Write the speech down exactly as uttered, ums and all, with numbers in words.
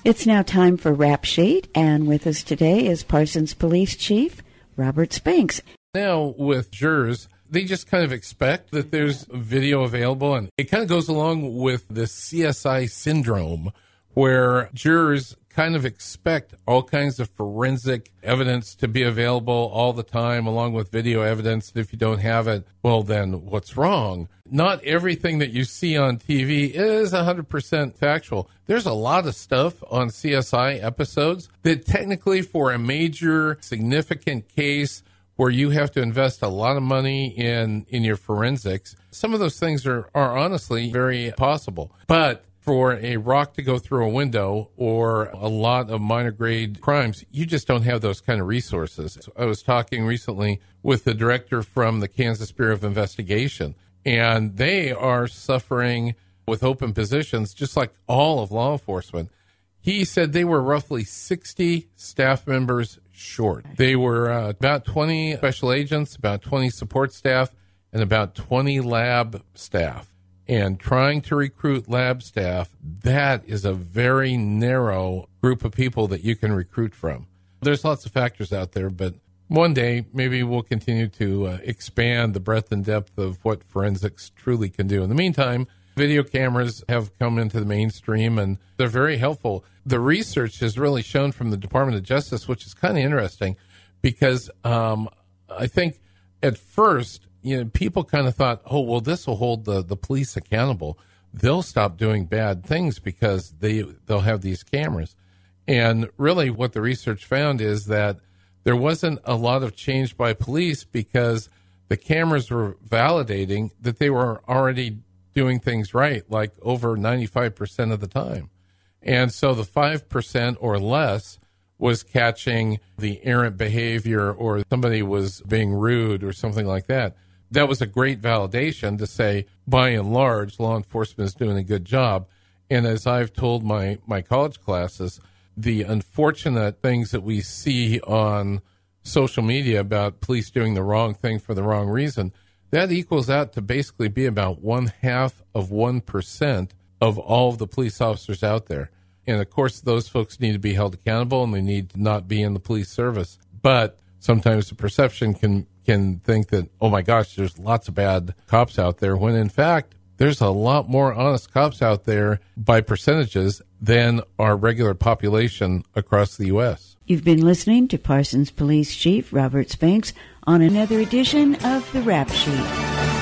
It's now time for Rap Sheet, and with us today is Parsons Police Chief Robert Spanks. Now, with jurors, they just kind of expect that there's video available, and it kind of goes along with the C S I syndrome, where jurors kind of expect all kinds of forensic evidence to be available all the time, along with video evidence. If you don't have it, well, then what's wrong? Not everything that you see on T V is one hundred percent factual. There's a lot of stuff on C S I episodes that technically, for a major significant case where you have to invest a lot of money in, in your forensics, some of those things are, are honestly very possible. But for a rock to go through a window or a lot of minor grade crimes, you just don't have those kind of resources. I was talking recently with the director from the Kansas Bureau of Investigation, and they are suffering with open positions just like all of law enforcement. He said they were roughly sixty staff members short. They were uh, about twenty special agents, about twenty support staff, and about twenty lab staff. And trying to recruit lab staff, that is a very narrow group of people that you can recruit from. There's lots of factors out there, but one day maybe we'll continue to uh, expand the breadth and depth of what forensics truly can do. In the meantime, video cameras have come into the mainstream, and they're very helpful. The research has really shown from the Department of Justice, which is kind of interesting, because um, I think at first, you know, people kind of thought, oh, well, this will hold the, the police accountable. They'll stop doing bad things because they, they'll have these cameras. And really what the research found is that there wasn't a lot of change by police because the cameras were validating that they were already doing things right, like over ninety-five percent of the time. And so the five percent or less was catching the errant behavior or somebody was being rude or something like that. That was a great validation to say, by and large, law enforcement is doing a good job. And as I've told my, my college classes, the unfortunate things that we see on social media about police doing the wrong thing for the wrong reason, that equals out to basically be about one half of one percent of all of the police officers out there. And of course, those folks need to be held accountable and they need to not be in the police service. But sometimes the perception can can think that, oh my gosh, there's lots of bad cops out there, when in fact, there's a lot more honest cops out there by percentages than our regular population across the U S. You've been listening to Parsons Police Chief Robert Spanks on another edition of the Rap Sheet.